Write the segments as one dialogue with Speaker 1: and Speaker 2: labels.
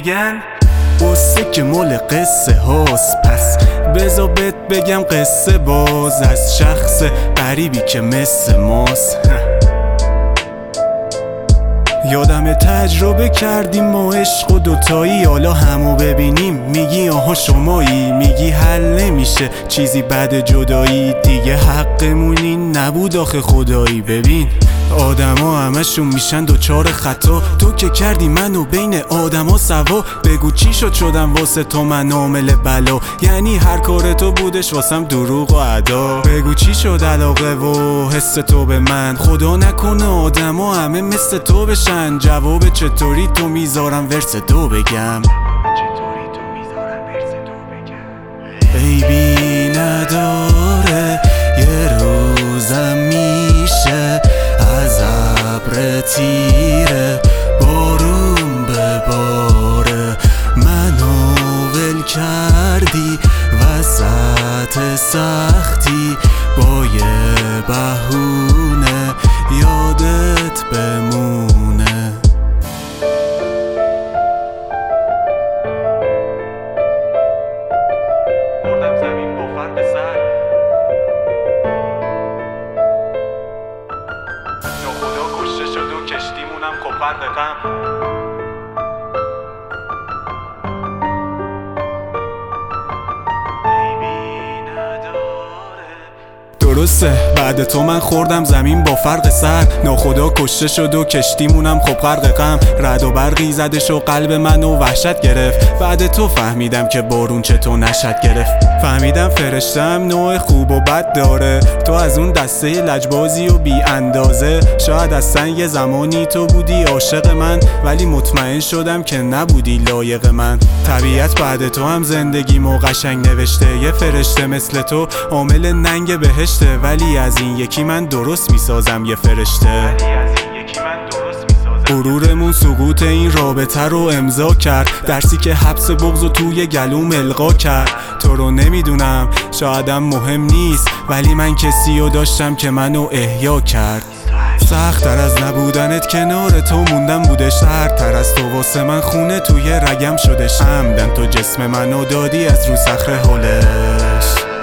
Speaker 1: میگن قصه که مال قصه هاست، پس بذار بهت بگم قصه باز از شخص غریبی که مثل ماست. یادم تجربه کردیم ما عشق و دوتایی، حالا همو ببینیم میگی آها شمایی، میگی حل نمیشه چیزی بعد جدایی، دیگه حقمون این نبود آخه خدایی. ببین آدما همشون میشن دوچار خطا، تو که کردی منو بین آدما سوا، بگو چی شد شدم واسه تو من عامل بلا، یعنی هر کار تو بودش واسم دروغ و ادا. بگو چی شد علاقه و حس تو به من، خدا نکنه آدما همه مثل تو بشن، جواب چطوری تو میذارم ورس دو بگم. عیبی نداره یه روزم میشه از ابر تیره بارون بباره، منو ول کردی وسط سختی با یه بهونه یادت بمونه. خوردم زمین با فرق سر، خدا کشته شد و کشتیمونم خب غرق غم. درسته بعد تو من خوردم زمین با فرق سر، ناخدا کشته شد و کشتیمونم خب غرق غم. رعد و برقی زدش و قلب منو وحشت گرفت، بعد تو فهمیدم که بارون چطور نشد گرفت. فهمیدم فرشتم نوع خوب و بد داره، تو از اون دسته لجبازی و بی اندازه. شاید اصلا یه زمانی تو بودی عاشق من، ولی مطمئن شدم که نبودی لایق من. طبیعت بعد تو هم زندگیمو قشنگ نوشته، یه فرشته مثل تو عامل ننگ بهشته، ولی از این یکی من درست میسازم یه فرشته. غرورمون سقوط این رابطه رو امضا کرد، درسی که حبس بغض و توی گلوم القا کرد. تو رو نمیدونم شایدم مهم نیست، ولی من کسی رو داشتم که منو احیا کرد. سخت تر از نبودنت کنار تو موندم بوده، شرتر از تو واسه من خونه توی رگم شده، عمدن تو جسم منو دادی از رو صخره هلش.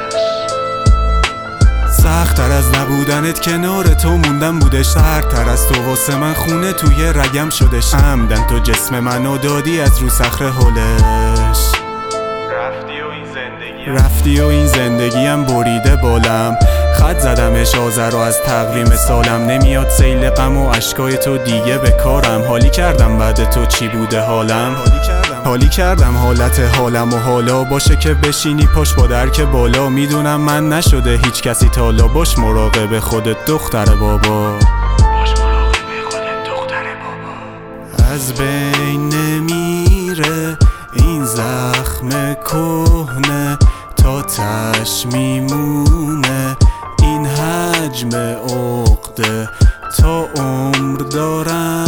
Speaker 1: سخت تر از نبودنت کنار تو موندم بوده، شرتر از تو واسه من خونه توی رگم شده، عمدن تو جسم منو دادی از رو صخره هلش. رفتی و این زندگیم بریده بالم، خط زدمش آذر و از تقویم سالم، نمیاد سیل غم و اشکای تو دیگه به کارم. حالی کردم بعد تو چی بوده حالم، حالی کردم حالت حالم و حالا باشه که بشینی پشت با درک بالا. میدونم من نشده هیچ کسی تالا، باش مراقب خودت دختر بابا، از بین نمیره این زخم کهنه تا تش میمونه، این حجم عقده تا عمر دارم